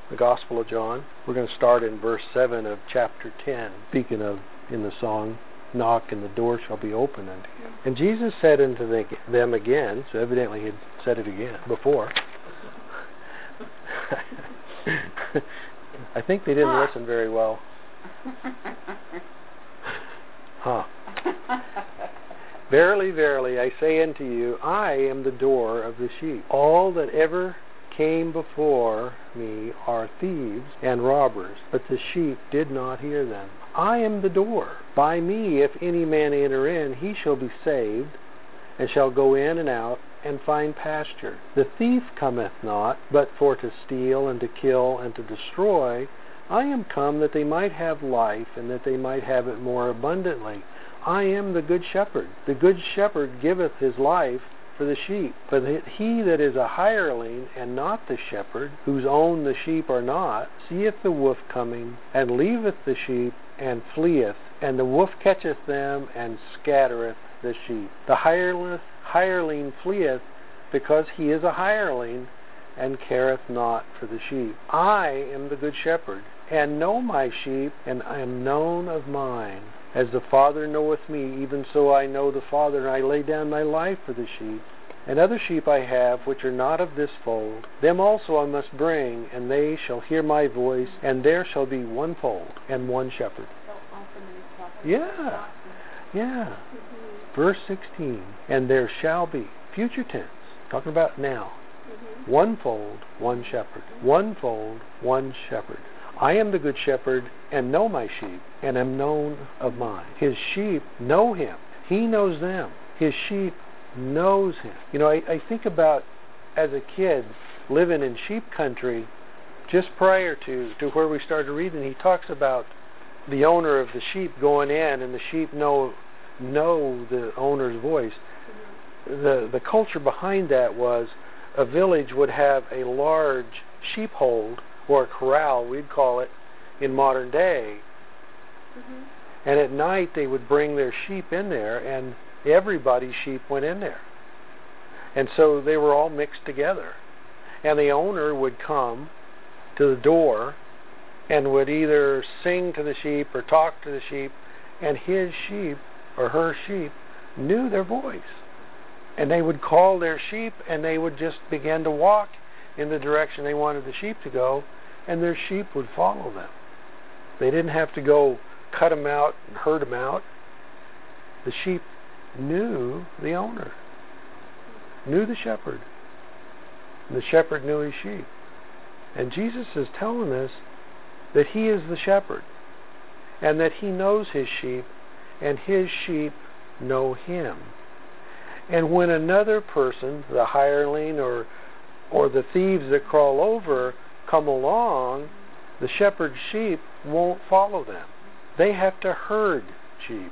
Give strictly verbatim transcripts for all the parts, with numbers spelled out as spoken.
the Gospel of John. We're going to start in verse seven of chapter ten, speaking of in the song, knock and the door shall be opened unto you. And Jesus said unto them again, so evidently he had said it again before. I think they didn't huh. listen very well. Huh. Verily, verily, I say unto you, I am the door of the sheep. All that ever came before me are thieves and robbers, but the sheep did not hear them. I am the door. By me, if any man enter in, he shall be saved, and shall go in and out, and find pasture. The thief cometh not, but for to steal, and to kill, and to destroy. I am come that they might have life, and that they might have it more abundantly. I am the good shepherd. The good shepherd giveth his life for the sheep. But he that is a hireling, and not the shepherd, whose own the sheep are not, seeth the wolf coming, and leaveth the sheep, and fleeth. And the wolf catcheth them, and scattereth the sheep. The hireling, hireling fleeth, because he is a hireling, and careth not for the sheep. I am the good shepherd, and know my sheep, and I am known of mine. As the Father knoweth me, even so I know the Father, and I lay down my life for the sheep. And other sheep I have, which are not of this fold. Them also I must bring, and they shall hear my voice, and there shall be one fold and one shepherd. Yeah, yeah. Verse sixteen, and there shall be, future tense, talking about now, one fold, one shepherd. One fold, one shepherd. I am the good shepherd, and know my sheep, and am known of mine. His sheep know him. He knows them. His sheep knows him. You know, I, I think about, as a kid, living in sheep country, just prior to, to where we started reading, he talks about the owner of the sheep going in, and the sheep know know the owner's voice. The, the culture behind that was a village would have a large sheepfold, or a corral, we'd call it, in modern day. Mm-hmm. And at night they would bring their sheep in there, and everybody's sheep went in there. And so they were all mixed together. And the owner would come to the door and would either sing to the sheep or talk to the sheep, and his sheep, or her sheep, knew their voice. And they would call their sheep, and they would just begin to walk in the direction they wanted the sheep to go, and their sheep would follow them. They didn't have to go cut them out and herd them out. The sheep knew the owner, knew the shepherd. And the shepherd knew his sheep. And Jesus is telling us that he is the shepherd, and that he knows his sheep, and his sheep know him. And when another person, the hireling or or the thieves that crawl over, come along, the shepherd's sheep won't follow them. They have to herd sheep.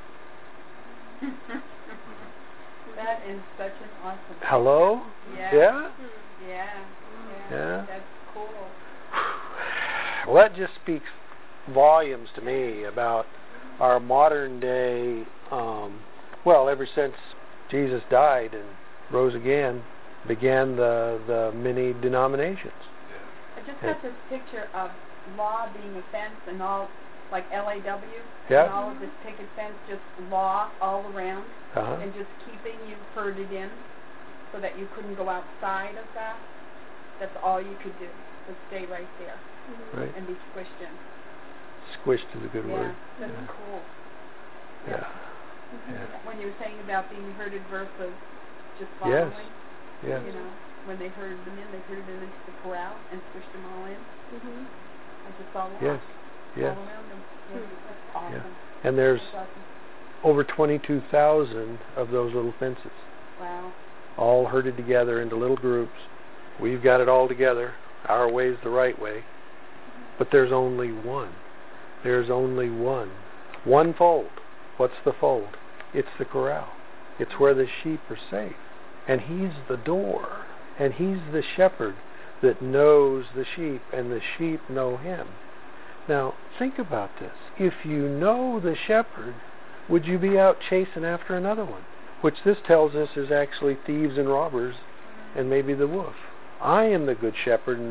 That is such an awesome thing. Hello? Yeah. Yeah? Yeah. Yeah. Yeah? That's cool. Well, that just speaks volumes to me about our modern day, um, well, ever since Jesus died and rose again, began the, the many denominations. I just got this picture of law being a fence and all, like L A W, yep. and all of this picket fence, just law all around, uh-huh. and just keeping you herded in so that you couldn't go outside of that. That's all you could do, was stay right there right. and be squished in. Squished is a good yeah, word. That's yeah. cool. Yeah. Mm-hmm. yeah. When you were saying about being herded versus just following, yes. Yes. you know, when they herded them in, they herded them into the corral and squished them all in. Mm-hmm. I just saw walk yes. Yes. all around them. Yeah, that's awesome. Yeah. And there's awesome. over twenty-two thousand of those little fences. Wow. All herded together into little groups. We've got it all together. Our way's the right way. But there's only one. There's only one. One fold. What's the fold? It's the corral. It's where the sheep are safe. And he's the door. And he's the shepherd that knows the sheep, and the sheep know him. Now, think about this. If you know the shepherd, would you be out chasing after another one? Which this tells us is actually thieves and robbers, and maybe the wolf. I am the good shepherd, and the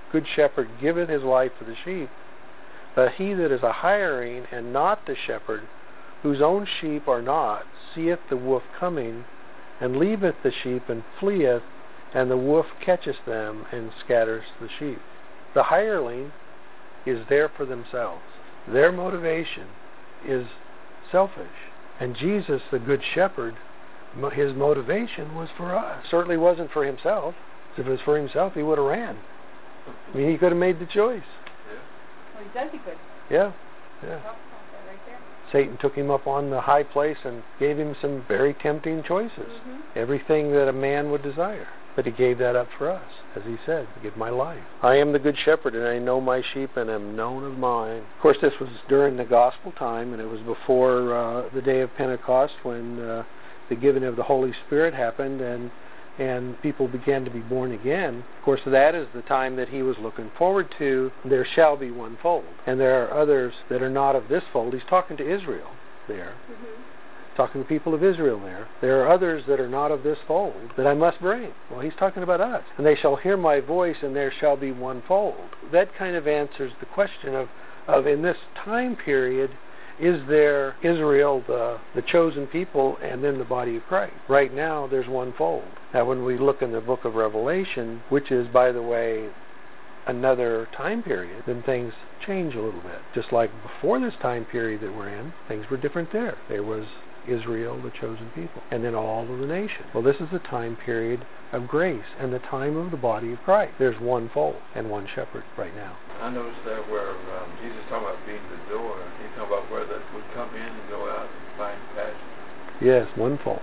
good shepherd giveth his life for the sheep, but he that is a hireling and not the shepherd, whose own sheep are not, seeth the wolf coming, and leaveth the sheep, and fleeth, and the wolf catcheth them, and scatters the sheep. The hireling is there for themselves. Their motivation is selfish. And Jesus, the good shepherd, his motivation was for us. Certainly wasn't for himself. If it was for himself, he would have ran. I mean, he could have made the choice. Yeah. Well, he says he could. Yeah, yeah. Right there. Satan took him up on the high place and gave him some very tempting choices. Mm-hmm. Everything that a man would desire. But he gave that up for us, as he said, to give my life. I am the good shepherd, and I know my sheep, and am known of mine. Of course, this was during the gospel time, and it was before uh, the day of Pentecost, when uh, the giving of the Holy Spirit happened, and and people began to be born again. Of course, that is the time that he was looking forward to. There shall be one fold, and there are others that are not of this fold. He's talking to Israel there. Mm-hmm. Talking to people of Israel there. There are others that are not of this fold that I must bring. Well, he's talking about us. And they shall hear my voice, and there shall be one fold. That kind of answers the question of, of in this time period, is there Israel, the, the chosen people, and then the body of Christ? Right now, there's one fold. Now, when we look in the book of Revelation, which is, by the way, another time period, then things change a little bit. Just like before this time period that we're in, things were different there. There was Israel, the chosen people, and then all of the nation. Well, this is the time period of grace and the time of the body of Christ. There's one fold and one shepherd right now. I noticed there where um, Jesus talking about being the door, he's talking about where that would come in and go out and find pasture. Yes, one fold,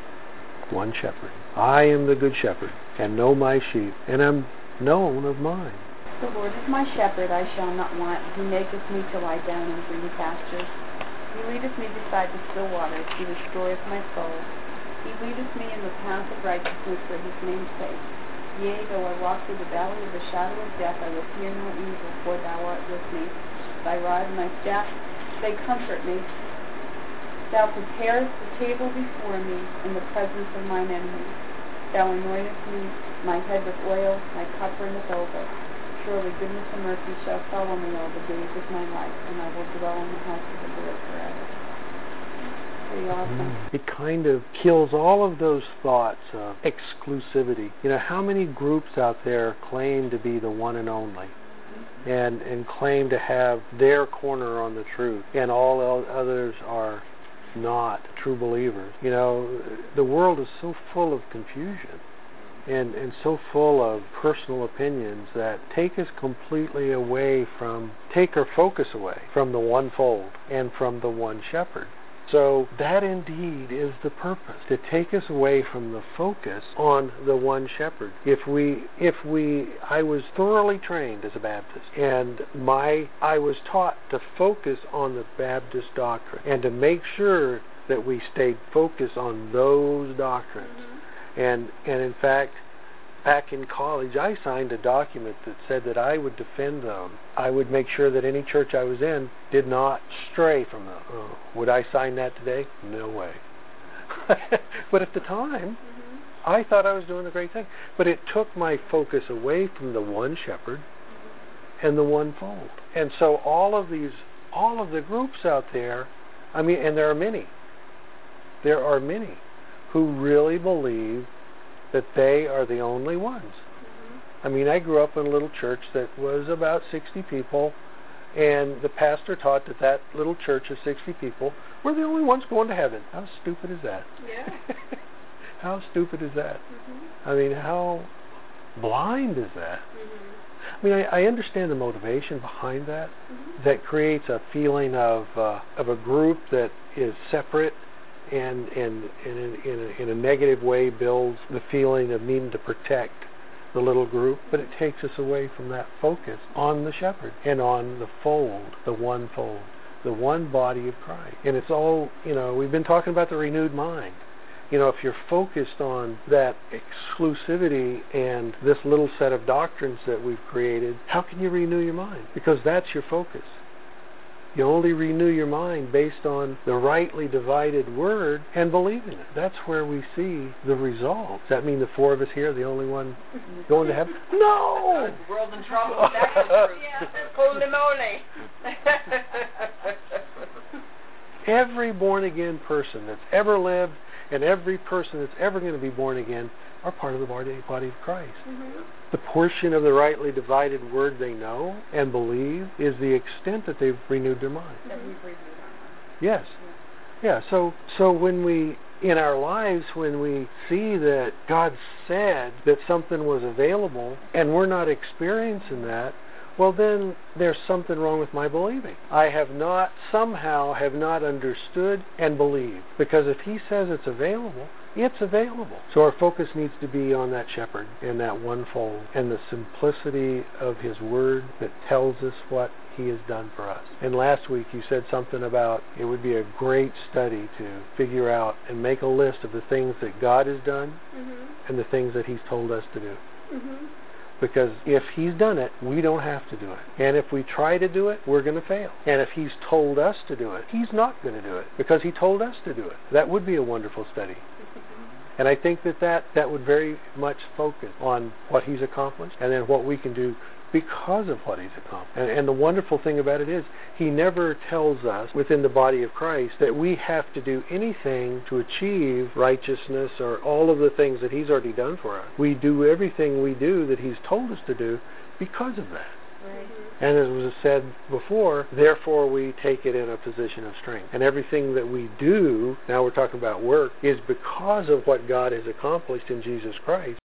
one shepherd. I am the good shepherd, and know my sheep, and am known of mine. The Lord is my shepherd, I shall not want. He maketh me to lie down in green pastures. He leadeth me beside the still waters. He restoreth my soul. He leadeth me in the path of righteousness for his name's sake. Yea, though I walk through the valley of the shadow of death, I will fear no evil, for thou art with me. Thy rod and thy staff, they comfort me. Thou preparest the table before me in the presence of mine enemies. Thou anointest me, my head with oil, my cup runneth over. Surely goodness and mercy shall follow me all the days of my life, and I will dwell in the house of the Lord forever. Pretty awesome. It kind of kills all of those thoughts of exclusivity. You know, how many groups out there claim to be the one and only, and and claim to have their corner on the truth, and all others are not true believers. You know, the world is so full of confusion. And, and so full of personal opinions that take us completely away from, take our focus away from the one fold and from the one shepherd. So that indeed is the purpose, to take us away from the focus on the one shepherd. If we, if we, I was thoroughly trained as a Baptist, and my, I was taught to focus on the Baptist doctrine and to make sure that we stayed focused on those doctrines. Mm-hmm. And and in fact, back in college, I signed a document that said that I would defend them. I would make sure that any church I was in did not stray from them. Oh, would I sign that today? No way. But at the time, mm-hmm. I thought I was doing a great thing. But it took my focus away from the one shepherd mm-hmm. and the one fold. And so all of these, all of the groups out there, I mean, and there are many, there are many who really believe that they are the only ones. Mm-hmm. I mean, I grew up in a little church that was about sixty people, and the pastor taught that that little church of sixty people were the only ones going to heaven. How stupid is that? Yeah. How stupid is that? Mm-hmm. I mean, how blind is that? Mm-hmm. I mean, I, I understand the motivation behind that. Mm-hmm. That creates a feeling of uh, of a group that is separate, and and, and in, in, a, in a negative way builds the feeling of needing to protect the little group, but it takes us away from that focus on the shepherd and on the fold, the one fold, the one body of Christ. And it's all, you know, we've been talking about the renewed mind. You know, if you're focused on that exclusivity and this little set of doctrines that we've created, how can you renew your mind? Because that's your focus. You only renew your mind based on the rightly divided word and believing it. That's where we see the results. Does that mean the four of us here are the only one going to heaven? No! The world's in trouble. That's the truth. Yeah. Holy moly. Every born-again person that's ever lived and every person that's ever going to be born again are part of the body, body of Christ. Mm-hmm. The portion of the rightly divided word they know and believe is the extent that they've renewed their mind. That we've renewed our mind. Yes. Yeah, so so when we, in our lives, when we see that God said that something was available and we're not experiencing that, well then there's something wrong with my believing. I have not, somehow have not understood and believed. Because if He says it's available, it's available. So our focus needs to be on that shepherd and that one fold and the simplicity of His word that tells us what He has done for us. And last week you said something about it would be a great study to figure out and make a list of the things that God has done Mm-hmm. and the things that He's told us to do. Mm-hmm. Because if He's done it, we don't have to do it. And if we try to do it, we're going to fail. And if He's told us to do it, He's not going to do it because He told us to do it. That would be a wonderful study. And I think that that, that would very much focus on what He's accomplished and then what we can do because of what He's accomplished. And, and the wonderful thing about it is He never tells us within the body of Christ that we have to do anything to achieve righteousness or all of the things that He's already done for us. We do everything we do that He's told us to do because of that. Right. And as was said before, therefore we take it in a position of strength. And everything that we do, now we're talking about work, is because of what God has accomplished in Jesus Christ.